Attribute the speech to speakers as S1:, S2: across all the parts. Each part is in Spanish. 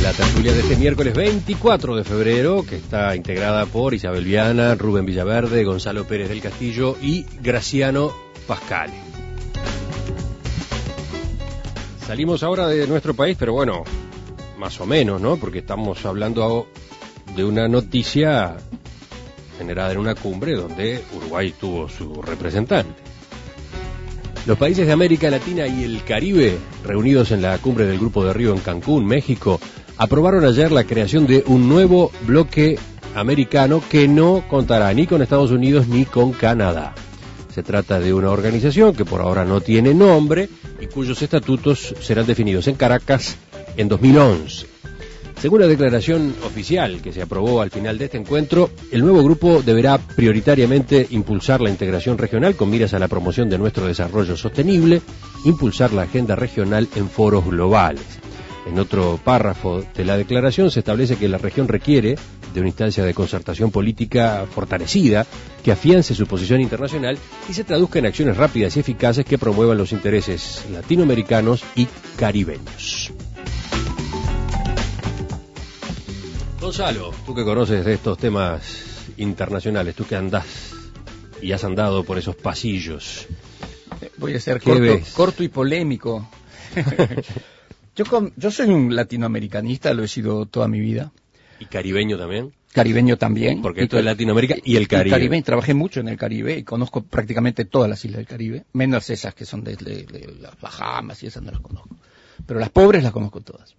S1: la tertulia de este miércoles 24 de febrero, que está integrada por Isabel Viana, Rubén Villaverde, Gonzalo Pérez del Castillo y Graciano Pascale. Salimos ahora de nuestro país, pero bueno, más o menos, ¿no? Porque estamos hablando de una noticia generada en una cumbre donde Uruguay tuvo su representante. Los países de América Latina y el Caribe, reunidos en la cumbre del Grupo de Río en Cancún, México, aprobaron ayer la creación de un nuevo bloque americano que no contará ni con Estados Unidos ni con Canadá. Se trata de una organización que por ahora no tiene nombre y cuyos estatutos serán definidos en Caracas en 2011. Según la declaración oficial que se aprobó al final de este encuentro, el nuevo grupo deberá prioritariamente impulsar la integración regional con miras a la promoción de nuestro desarrollo sostenible, impulsar la agenda regional en foros globales. En otro párrafo de la declaración se establece que la región requiere de una instancia de concertación política fortalecida que afiance su posición internacional y se traduzca en acciones rápidas y eficaces que promuevan los intereses latinoamericanos y caribeños. Gonzalo, tú que conoces de estos temas internacionales, tú que andás y has andado por esos pasillos.
S2: Voy a ser corto y polémico. Yo soy un latinoamericanista, lo he sido toda mi vida.
S1: ¿Y caribeño también?
S2: Caribeño también.
S1: Porque esto es Latinoamérica y el Caribe.
S2: Caribe, trabajé mucho en el Caribe y conozco prácticamente todas las islas del Caribe, menos esas que son de las Bahamas y esas no las conozco. Pero las pobres las conozco todas.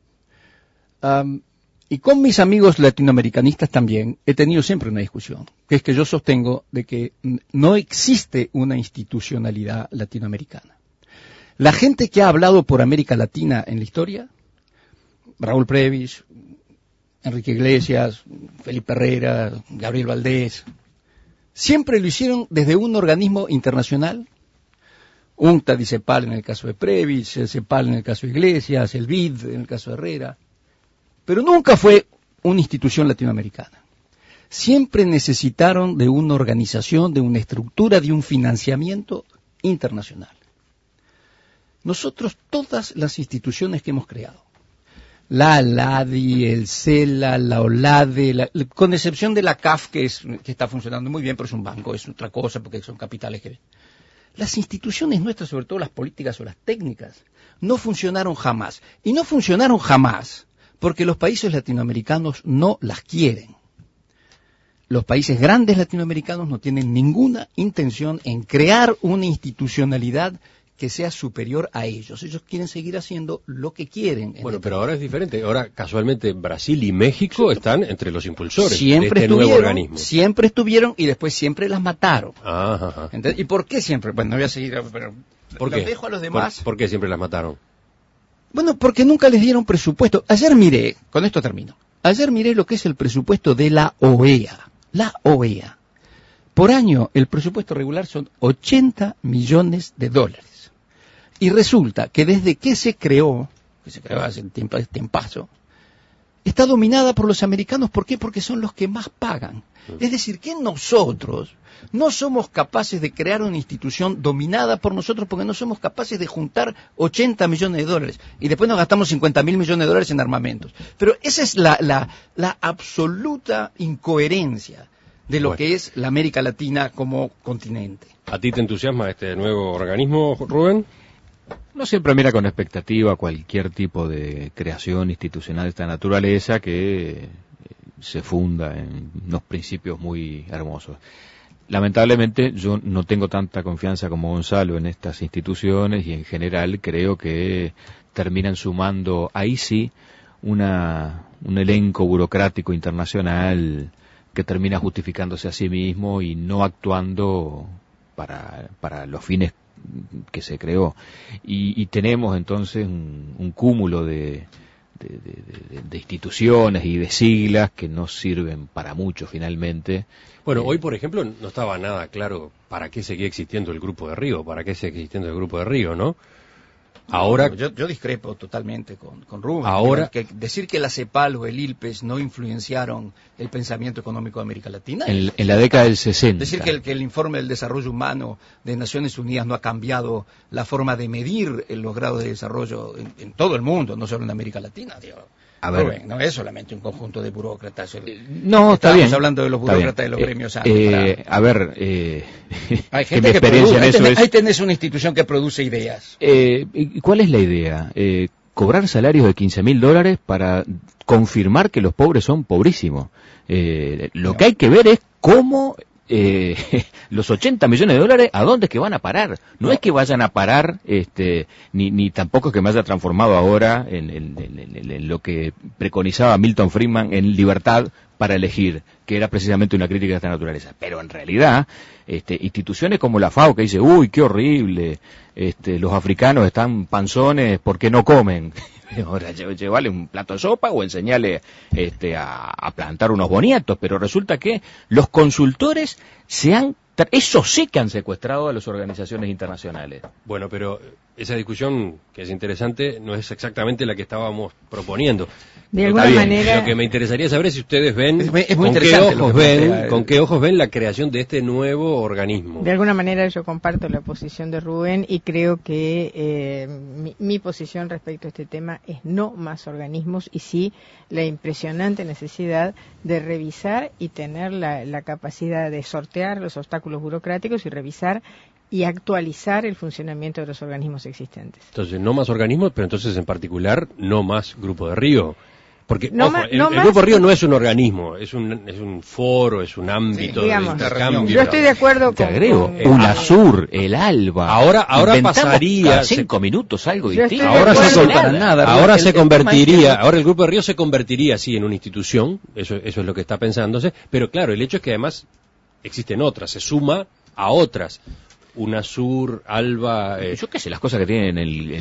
S2: Y con mis amigos latinoamericanistas también he tenido siempre una discusión, que es que yo sostengo de que no existe una institucionalidad latinoamericana. La gente que ha hablado por América Latina en la historia, Raúl Previs, Enrique Iglesias, Felipe Herrera, Gabriel Valdés, siempre lo hicieron desde un organismo internacional, UNCTAD y CEPAL en el caso de Previs, el CEPAL en el caso de Iglesias, el BID en el caso de Herrera, pero nunca fue una institución latinoamericana. Siempre necesitaron de una organización, de una estructura, de un financiamiento internacional. Nosotros, todas las instituciones que hemos creado, la ALADI, el CELA, la OLADE, con excepción de la CAF, que está funcionando muy bien, pero es un banco, es otra cosa, porque son capitales que... Las instituciones nuestras, sobre todo las políticas o las técnicas, no funcionaron jamás. Y no funcionaron jamás porque los países latinoamericanos no las quieren. Los países grandes latinoamericanos no tienen ninguna intención en crear una institucionalidad que sea superior a ellos. Ellos quieren seguir haciendo lo que quieren.
S1: Bueno, pero ahora es diferente. Ahora, casualmente, Brasil y México están entre los impulsores
S2: siempre
S1: de este nuevo organismo.
S2: Siempre estuvieron y después siempre las mataron.
S1: Ajá.
S2: ¿Y por qué siempre? Bueno, no voy a seguir, pero
S1: ¿por qué?
S2: Los dejo a los demás.
S1: ¿Por qué siempre las mataron?
S2: Bueno, porque nunca les dieron presupuesto. Ayer miré, con esto termino, lo que es el presupuesto de la OEA. La OEA. Por año, el presupuesto regular son $80 millones. Y resulta que desde que se creó hace un tiempazo, está dominada por los americanos. ¿Por qué? Porque son los que más pagan. Es decir, que nosotros no somos capaces de crear una institución dominada por nosotros porque no somos capaces de juntar $80 millones y después nos gastamos $50.000 millones en armamentos. Pero esa es la absoluta incoherencia de lo que es la América Latina como continente.
S1: ¿A ti te entusiasma este nuevo organismo, Rubén?
S3: No siempre mira con expectativa cualquier tipo de creación institucional de esta naturaleza que se funda en unos principios muy hermosos. Lamentablemente yo no tengo tanta confianza como Gonzalo en estas instituciones y en general creo que terminan sumando ahí sí un elenco burocrático internacional que termina justificándose a sí mismo y no actuando para los fines que se creó. Y tenemos entonces un cúmulo de instituciones y de siglas que no sirven para mucho finalmente.
S1: Bueno, hoy por ejemplo no estaba nada claro para qué seguía existiendo el Grupo de Río, ¿no? Ahora,
S2: yo discrepo totalmente con Rubén.
S1: Ahora,
S2: que decir que la CEPAL o el ILPES no influenciaron el pensamiento económico de América Latina.
S3: En la década del 60.
S2: Decir que el informe del desarrollo humano de Naciones Unidas no ha cambiado la forma de medir los grados de desarrollo en todo el mundo, no solo en América Latina. Digo.
S3: A ver,
S2: Rubén, no es solamente un conjunto de burócratas.
S3: No, está bien.
S2: Estamos hablando de los burócratas de los premios Andes.
S3: A ver,
S2: hay gente que produce, ahí tenés una institución que produce ideas.
S3: ¿Cuál es la idea? Cobrar salarios de $15.000 para confirmar que los pobres son pobrísimos. Lo que hay que ver es cómo los $80 millones, ¿a dónde es que van a parar? No es que vayan a parar, ni tampoco es que me haya transformado ahora en lo que preconizaba Milton Friedman en libertad para elegir, que era precisamente una crítica de esta naturaleza. Pero en realidad, instituciones como la FAO que dice, uy, qué horrible, los africanos están panzones porque no comen. Ahora, llevarle un plato de sopa o enseñarle a plantar unos boniatos, pero resulta que los consultores eso sí que han secuestrado a las organizaciones internacionales.
S1: bueno, pero esa discusión, que es interesante, no es exactamente la que estábamos proponiendo.
S4: De alguna manera...
S1: Lo que me interesaría saber es si ustedes ven,
S2: es muy interesante
S1: con qué ojos ven la creación de este nuevo organismo.
S4: De alguna manera yo comparto la posición de Rubén y creo que mi posición respecto a este tema es no más organismos y sí la impresionante necesidad de revisar y tener la capacidad de sortear los obstáculos burocráticos y revisar y actualizar el funcionamiento de los organismos existentes.
S1: Entonces, no más organismos, pero entonces en particular no más Grupo de Río. Porque
S4: No
S1: ojo,
S4: más-
S1: el
S4: no más-
S1: Grupo Río no es un organismo, es un foro, es un ámbito de
S4: digamos,
S1: intercambio.
S4: yo estoy de acuerdo
S3: Te
S4: con...
S3: agrego,
S4: con-
S3: UNASUR, el ALBA.
S1: Ahora
S3: Inventamos
S1: pasaría-
S3: cada 5 minutos algo
S4: Yo
S3: distinto.
S4: estoy de
S1: Ahora
S4: acuerdo.
S1: se,
S4: No
S1: con-
S4: para
S2: nada,
S1: ahora
S2: el
S1: se
S2: tema es
S1: convertiría,
S2: que
S1: ahora el Grupo de Río se convertiría, sí, en una institución, eso es lo que está pensándose, pero claro, el hecho es que además existen otras, se suma a otras. UNASUR, ALBA...
S3: Yo qué sé, las cosas que tienen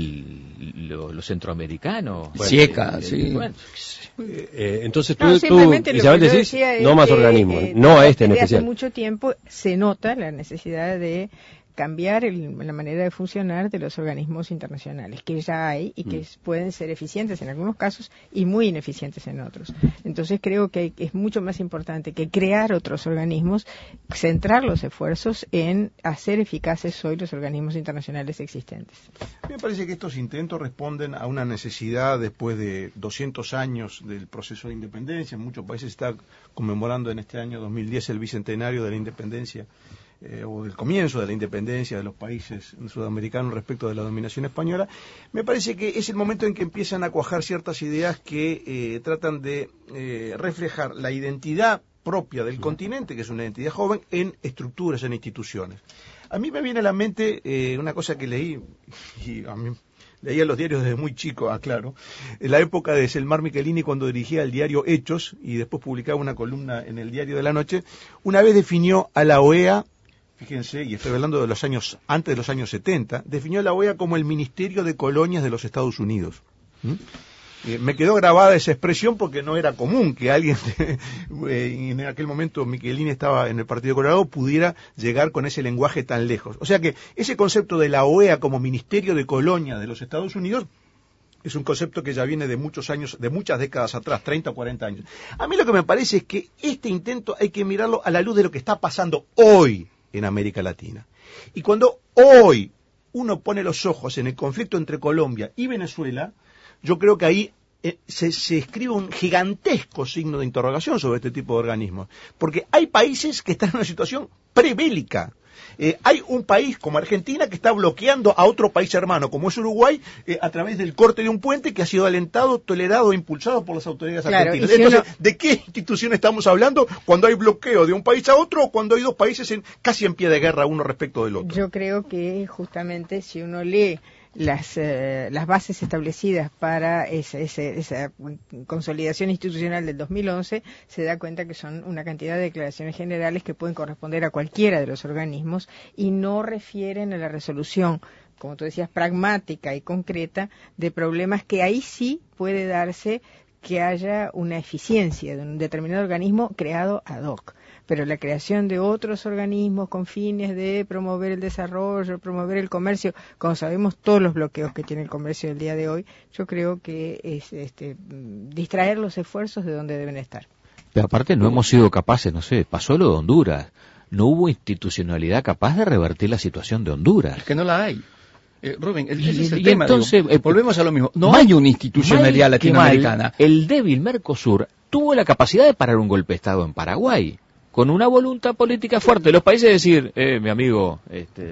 S3: los centroamericanos.
S1: Bueno,
S2: Cieca, sí.
S3: Bueno,
S1: entonces
S4: No,
S1: tú
S4: simplemente lo
S1: Isabel,
S4: que yo
S1: decís,
S4: decía es
S1: no más
S4: que,
S1: organismos, no a este en
S4: desde hace
S1: especial.
S4: mucho tiempo se nota la necesidad de cambiar la manera de funcionar de los organismos internacionales, que ya hay y que pueden ser eficientes en algunos casos y muy ineficientes en otros. Entonces creo que es mucho más importante que crear otros organismos, centrar los esfuerzos en hacer eficaces hoy los organismos internacionales existentes.
S5: Me parece que estos intentos responden a una necesidad después de 200 años del proceso de independencia. En muchos países está conmemorando en este año 2010 el bicentenario de la independencia o del comienzo de la independencia de los países sudamericanos respecto de la dominación española. Me parece que es el momento en que empiezan a cuajar ciertas ideas que tratan de reflejar la identidad propia del continente, que es una identidad joven, en estructuras, en instituciones. A mí me viene a la mente una cosa que leí, y a mí leía los diarios desde muy chico, aclaro, en la época de Selmar Michelini cuando dirigía el diario Hechos y después publicaba una columna en el Diario de la Noche, una vez definió a la OEA, fíjense, y estoy hablando de los años, antes de los años 70, definió a la OEA como el Ministerio de Colonias de los Estados Unidos. Me quedó grabada esa expresión porque no era común que alguien, en aquel momento Michelini estaba en el Partido Colorado, pudiera llegar con ese lenguaje tan lejos. O sea que ese concepto de la OEA como Ministerio de Colonia de los Estados Unidos es un concepto que ya viene de muchos años, de muchas décadas atrás, 30 o 40 años. A mí lo que me parece es que este intento hay que mirarlo a la luz de lo que está pasando hoy en América Latina. Y cuando hoy uno pone los ojos en el conflicto entre Colombia y Venezuela, yo creo que ahí se escribe un gigantesco signo de interrogación sobre este tipo de organismos. Porque hay países que están en una situación prebélica. Hay un país como Argentina que está bloqueando a otro país hermano, como es Uruguay, a través del corte de un puente que ha sido alentado, tolerado e impulsado por las autoridades argentinas. Entonces, ¿de qué institución estamos hablando cuando hay bloqueo de un país a otro o cuando hay dos países casi en pie de guerra uno respecto del otro?
S4: Yo creo que justamente si uno lee las bases establecidas para esa consolidación institucional del 2011, se da cuenta que son una cantidad de declaraciones generales que pueden corresponder a cualquiera de los organismos y no refieren a la resolución, como tú decías, pragmática y concreta de problemas que ahí sí puede darse que haya una eficiencia de un determinado organismo creado ad hoc. Pero la creación de otros organismos con fines de promover el desarrollo, promover el comercio, como sabemos todos los bloqueos que tiene el comercio del día de hoy, yo creo que es distraer los esfuerzos de donde deben estar.
S3: Pero aparte no hemos sido capaces, no sé, pasó lo de Honduras, no hubo institucionalidad capaz de revertir la situación de Honduras.
S2: Es que no la hay. Rubén, ese es el
S3: y
S2: tema.
S3: Entonces,
S2: volvemos a lo mismo. No hay una institucionalidad latinoamericana.
S3: El débil Mercosur tuvo la capacidad de parar un golpe de Estado en Paraguay, con una voluntad política fuerte. Los países decir, mi amigo,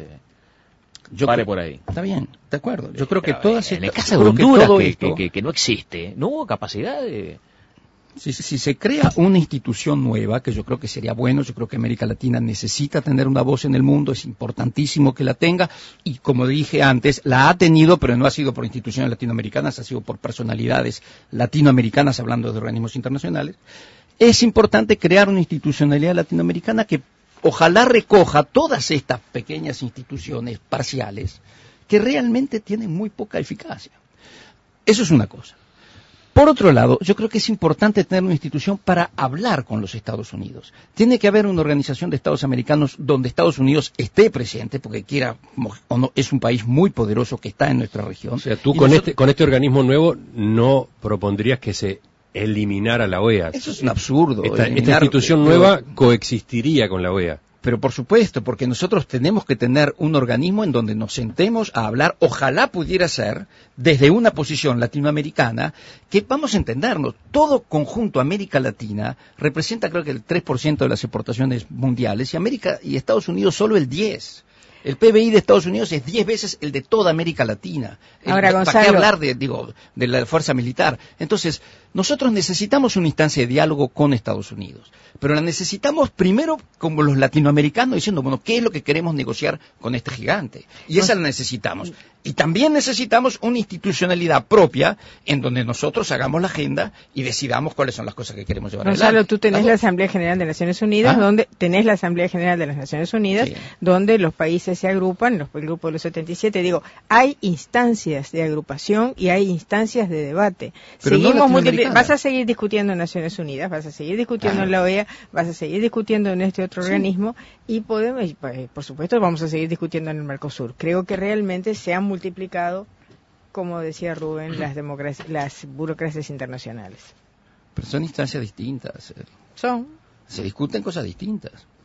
S3: pare por ahí.
S2: Está bien, de acuerdo. Yo creo que todas
S3: en el
S2: estas...
S3: caso de Honduras,
S2: que
S3: que no existe, no hubo capacidad de...
S2: Si se crea una institución nueva, que yo creo que sería bueno, yo creo que América Latina necesita tener una voz en el mundo, es importantísimo que la tenga, y como dije antes, la ha tenido, pero no ha sido por instituciones latinoamericanas, ha sido por personalidades latinoamericanas, hablando de organismos internacionales. Es importante crear una institucionalidad latinoamericana que ojalá recoja todas estas pequeñas instituciones parciales que realmente tienen muy poca eficacia. Eso es una cosa. Por otro lado, yo creo que es importante tener una institución para hablar con los Estados Unidos. Tiene que haber una organización de Estados americanos donde Estados Unidos esté presente, porque quiera o no, es un país muy poderoso que está en nuestra región.
S1: O sea, tú con este organismo nuevo no propondrías que se eliminara la OEA.
S2: Eso es un absurdo.
S1: Esta institución nueva coexistiría con la OEA.
S2: Pero por supuesto, porque nosotros tenemos que tener un organismo en donde nos sentemos a hablar, ojalá pudiera ser, desde una posición latinoamericana, que vamos a entendernos, todo conjunto América Latina representa creo que el 3% de las exportaciones mundiales, y América y Estados Unidos solo el 10%. El PBI de Estados Unidos es 10 veces el de toda América Latina.
S4: Ahora,
S2: ¿para
S4: Gonzalo,
S2: qué hablar de la fuerza militar? Entonces, nosotros necesitamos una instancia de diálogo con Estados Unidos, pero la necesitamos primero como los latinoamericanos diciendo, bueno, ¿qué es lo que queremos negociar con este gigante? Y esa la necesitamos. Y también necesitamos una institucionalidad propia en donde nosotros hagamos la agenda y decidamos cuáles son las cosas que queremos llevar adelante.
S4: Gonzalo, tú tenés la Asamblea General de Naciones Unidas, donde tenés la Asamblea General de las Naciones Unidas, donde los países se agrupan, el grupo de los 77, digo, hay instancias de agrupación y hay instancias de debate. Vas a seguir discutiendo en Naciones Unidas, vas a seguir discutiendo en la OEA, vas a seguir discutiendo en este otro organismo y podemos, por supuesto, vamos a seguir discutiendo en el Mercosur. Creo que realmente se han multiplicado, como decía Rubén, las burocracias internacionales.
S2: Pero son instancias distintas.
S4: Se discuten
S2: cosas distintas.